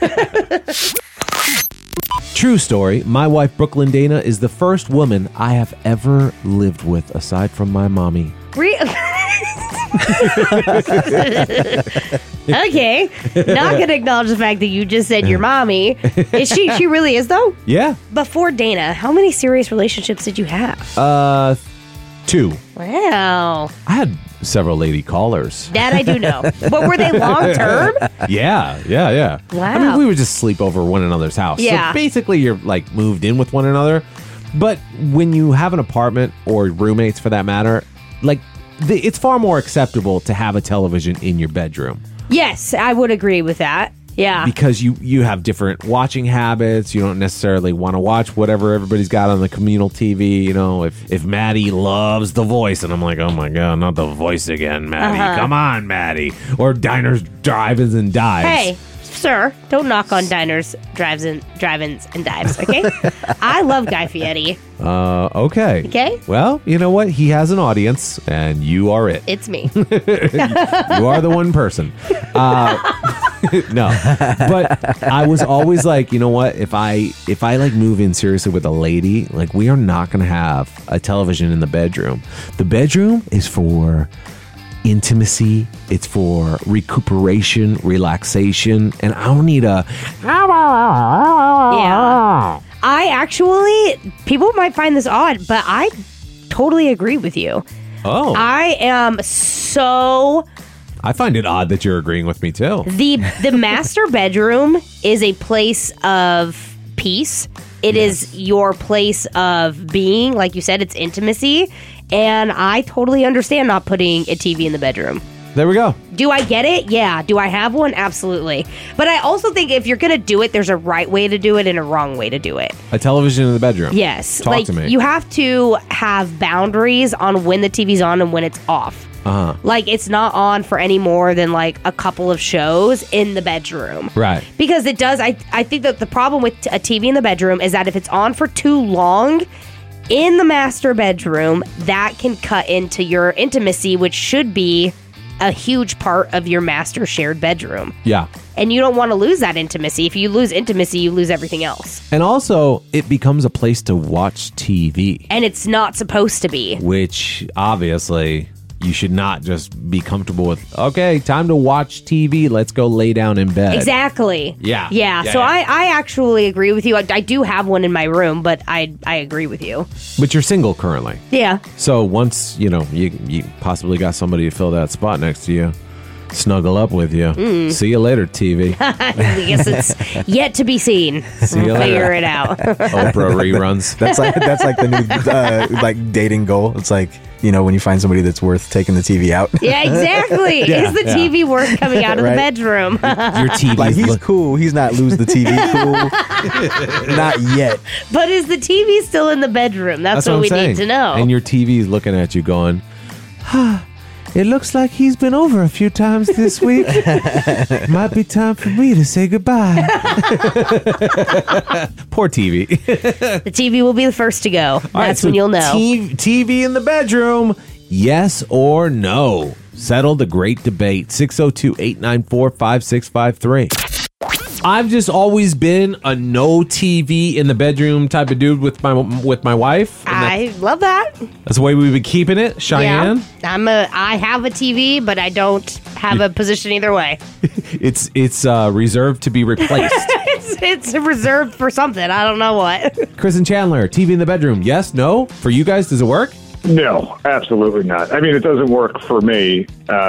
True story. My wife, Brooklyn Dana, is the first woman I have ever lived with aside from my mommy. Okay. Not going to acknowledge the fact that you just said your mommy. Is she really is, though? Yeah. Before Dana, how many serious relationships did you have? 2. Wow. I had several lady callers. That I do know. But were they long term? Yeah. Wow. I mean, we would just sleep over one another's house. Yeah. So basically, you're like moved in with one another. But when you have an apartment or roommates for that matter, like it's far more acceptable to have a television in your bedroom. Yes, I would agree with that. Yeah. Because you have different watching habits. You don't necessarily want to watch whatever everybody's got on the communal TV. You know, if Maddie loves The Voice, and I'm like, oh my God, not The Voice again, Maddie. Come on, Maddie. Or Diners, Drive-Ins, and Dives. Hey, sir, don't knock on diners, drive-ins, and dives, okay? I love Guy Fieri. Okay. Okay. Well, you know what? He has an audience, and you are it. It's me. You are the one person. No, but I was always like, you know what? If I like move in seriously with a lady, like we are not going to have a television in the bedroom. The bedroom is for intimacy. It's for recuperation, relaxation, and I don't need a. Yeah. I actually, people might find this odd, but I totally agree with you. Oh. I am so. I find it odd that you're agreeing with me too. The master bedroom is a place of peace. It is your place of being, like you said, it's intimacy. And I totally understand not putting a TV in the bedroom. There we go. Do I get it? Yeah. Do I have one? Absolutely. But I also think if you're going to do it, there's a right way to do it and a wrong way to do it. A television in the bedroom. Yes. Talk to me. You have to have boundaries on when the TV's on and when it's off. Uh-huh. Like, it's not on for any more than, like, a couple of shows in the bedroom. Right. Because it does, I think that the problem with a TV in the bedroom is that if it's on for too long in the master bedroom, that can cut into your intimacy, which should be a huge part of your master shared bedroom. Yeah. And you don't want to lose that intimacy. If you lose intimacy, you lose everything else. And also, it becomes a place to watch TV. And it's not supposed to be. Which, obviously, you should not just be comfortable with, okay, time to watch TV. Let's go lay down in bed. Exactly. Yeah. So I actually agree with you. I do have one in my room, but I agree with you. But you're single currently. Yeah. So once, you possibly got somebody to fill that spot next to you, snuggle up with you. See you later, TV. I guess it's yet to be seen. See you We'll later. figure it out. Oprah reruns. That's like the new like dating goal. It's like, when you find somebody that's worth taking the TV out. Yeah, exactly. Yeah, Is the TV worth coming out of the bedroom? Your TV. Like, he's cool. He's not lose the TV cool. Not yet. But is the TV still in the bedroom? That's what I'm we saying. need to know. And your TV is looking at you going, it looks like he's been over a few times this week. Might be time for me to say goodbye. Poor TV. The TV will be the first to go. That's when you'll know. TV in the bedroom, yes or no? Settle the great debate. 602-894-5653. I've just always been a no TV in the bedroom type of dude with my wife. And I love that. that's the way we've been keeping it. Cheyenne? Yeah, I have a TV, but I don't have a position either way. It's reserved to be replaced. It's reserved for something. I don't know what. Chris and Chandler, TV in the bedroom. Yes, no? For you guys, does it work? No, absolutely not. I mean, it doesn't work for me.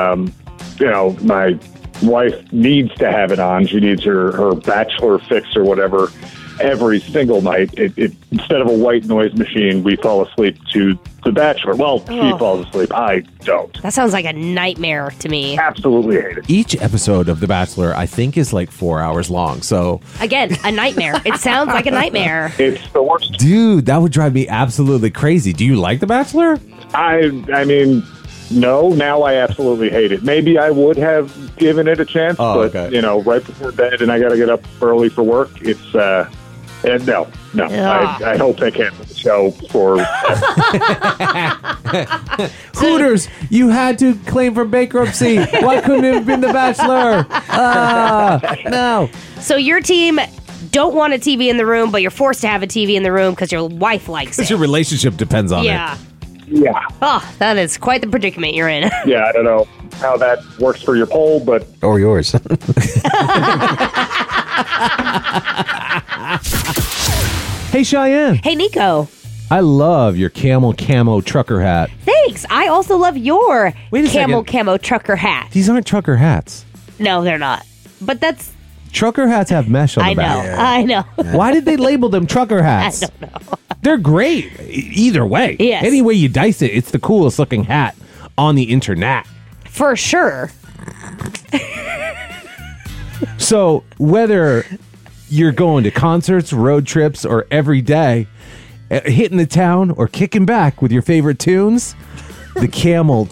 My wife needs to have it on. She needs her Bachelor fix or whatever every single night. Instead of a white noise machine, we fall asleep to The Bachelor. Well, she falls asleep. I don't. That sounds like a nightmare to me. Absolutely hate it. Each episode of The Bachelor, I think, is like 4 hours long. So Again, a nightmare. It sounds like a nightmare. It's the worst. Dude, that would drive me absolutely crazy. Do you like The Bachelor? I mean, no, now I absolutely hate it. Maybe I would have given it a chance, but, okay. right before bed and I got to get up early for work, it's And no. Ugh. I hope they cancel the show for. Hooters, you had to claim for bankruptcy. Why couldn't it have been The Bachelor? No. So your team don't want a TV in the room, but you're forced to have a TV in the room because your wife likes Because it. your relationship depends on Yeah. it. Yeah. Oh, that is quite the predicament you're in. Yeah, I don't know how that works for your poll, but. Or yours. Hey, Cheyenne. Hey, Nico. I love your camel camo trucker hat. Thanks. I also love your Wait a second. camo trucker hat. These aren't trucker hats. No, they're not. But that's... Trucker hats have mesh on the I know. back. I know. Why did they label them trucker hats? I don't know. They're great. Either way. Yes. Any way you dice it, it's the coolest looking hat on the internet. For sure. So whether you're going to concerts, road trips, or every day, hitting the town or kicking back with your favorite tunes, the camel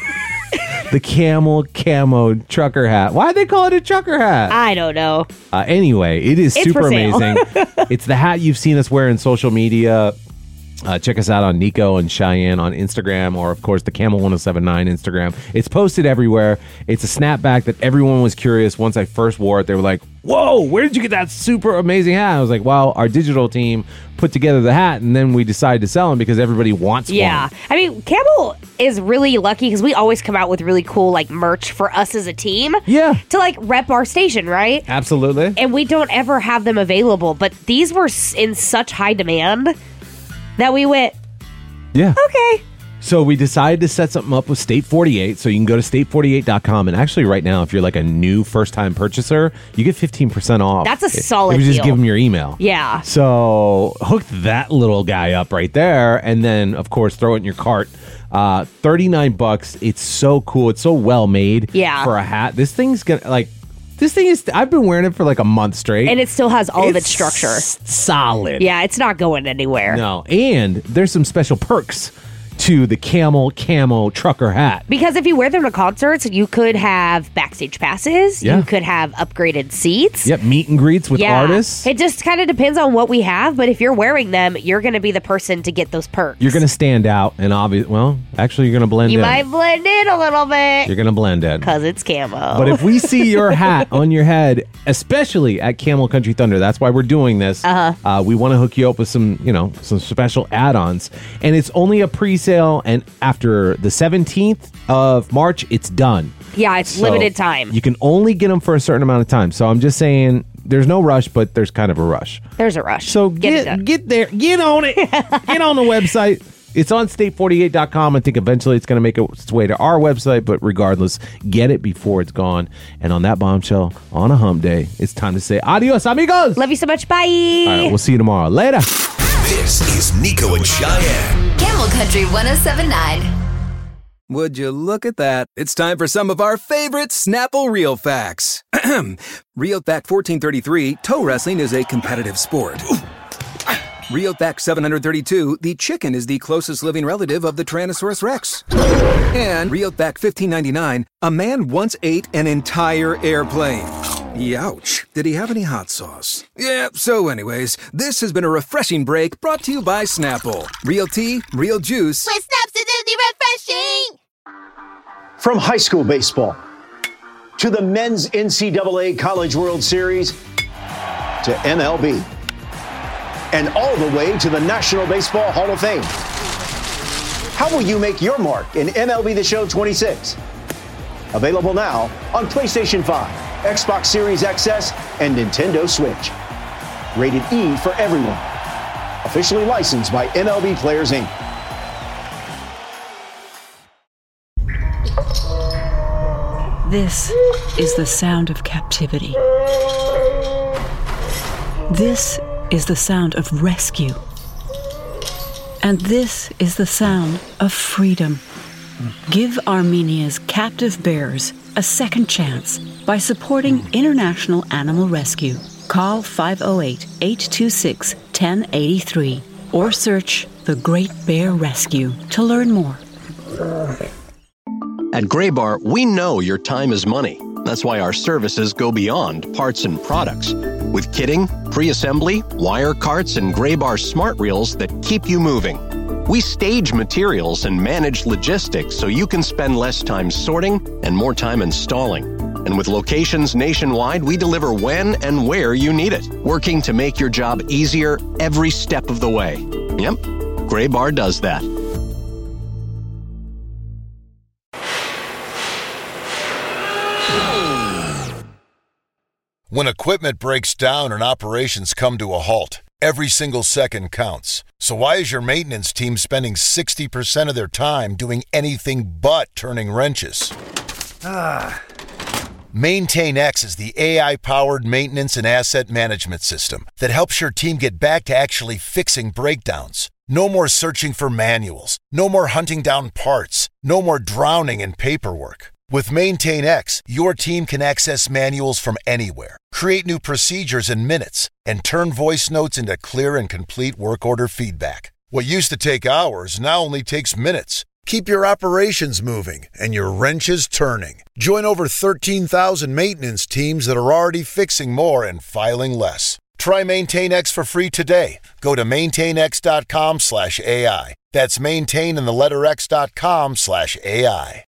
camo trucker hat. Why do they call it a trucker hat? I don't know. Anyway, it is It's super for sale. amazing. It's the hat you've seen us wear in social media. Check us out on Nico and Cheyenne on Instagram, or of course the Camel 1079 Instagram. It's posted everywhere. It's a snapback that everyone was curious. Once I first wore it, they were like, "Whoa, where did you get that super amazing hat?" I was like, "Well, our digital team put together the hat, and then we decided to sell them because everybody wants Yeah. one." I mean, Camel is really lucky because we always come out with really cool, like, merch for us as a team. Yeah. To, like, rep our station, right? Absolutely. And we don't ever have them available. But these were in such high demand that we went, Yeah. okay. So we decided to set something up with State 48. So you can go to state48.com. And actually right now, if you're like a new first-time purchaser, you get 15% off. That's a solid If you just deal. give them your email. Yeah. So hook that little guy up right there. And then, of course, throw it in your cart. $39. It's so cool. It's so well made Yeah. for a hat. This thing's going to, like, this thing is, I've been wearing it for like a month straight. And it still has all of its structure. Solid. Yeah, it's not going anywhere. No. And there's some special perks to the camel camo trucker hat. Because if you wear them to concerts, you could have backstage passes. Yeah. You could have upgraded seats. Yep, meet and greets with artists. It just kind of depends on what we have, but if you're wearing them, you're going to be the person to get those perks. You're going to stand out, and actually, you're going to blend You in. might blend in a little bit. You're going to blend in. Because it's camo. But if we see your hat on your head, especially at Camel Country Thunder, that's why we're doing this. We want to hook you up with some special add-ons. And it's only a pre-sale, and after the 17th of March, it's done. Yeah, it's So limited time. You can only get them for a certain amount of time. So I'm just saying, there's no rush, but there's kind of a rush. There's a rush. So it done. get there. Get on it. Get on the website. It's on state48.com. I think eventually it's going to make its way to our website, but regardless, get it before it's gone. And on that bombshell, on a hump day, it's time to say adios, amigos. Love you so much. Bye. All right, we'll see you tomorrow. Later. This is Nico and Cheyenne. Camel Country 1079. Would you look at that? It's time for some of our favorite Snapple Real Facts. Real Fact 1433, toe wrestling is a competitive sport. Real Fact 732, the chicken is the closest living relative of the Tyrannosaurus Rex. And Real Fact 1599, a man once ate an entire airplane. Youch. Did he have any hot sauce? Yeah, so anyways, this has been a refreshing break brought to you by Snapple. Real tea, real juice. With Snaps, it's refreshing! From high school baseball to the men's NCAA College World Series to MLB and all the way to the National Baseball Hall of Fame. How will you make your mark in MLB The Show 26? Available now on PlayStation 5, Xbox Series XS, and Nintendo Switch. Rated E for everyone. Officially licensed by MLB Players Inc. This is the sound of captivity. This is the sound of rescue. And this is the sound of freedom. Give Armenia's captive bears a second chance by supporting International Animal Rescue. Call 508-826-1083 or search The Great Bear Rescue to learn more. At Graybar, we know your time is money. That's why our services go beyond parts and products. With kitting, pre-assembly, wire carts, and Gray Bar smart reels that keep you moving. We stage materials and manage logistics so you can spend less time sorting and more time installing. And with locations nationwide, we deliver when and where you need it, working to make your job easier every step of the way. Yep, Gray Bar does that. When equipment breaks down and operations come to a halt, every single second counts. So why is your maintenance team spending 60% of their time doing anything but turning wrenches? MaintainX is the AI-powered maintenance and asset management system that helps your team get back to actually fixing breakdowns. No more searching for manuals. No more hunting down parts. No more drowning in paperwork. With MaintainX, your team can access manuals from anywhere, create new procedures in minutes, and turn voice notes into clear and complete work order feedback. What used to take hours now only takes minutes. Keep your operations moving and your wrenches turning. Join over 13,000 maintenance teams that are already fixing more and filing less. Try MaintainX for free today. Go to maintainx.com/AI. That's maintain and the letter X.com/AI.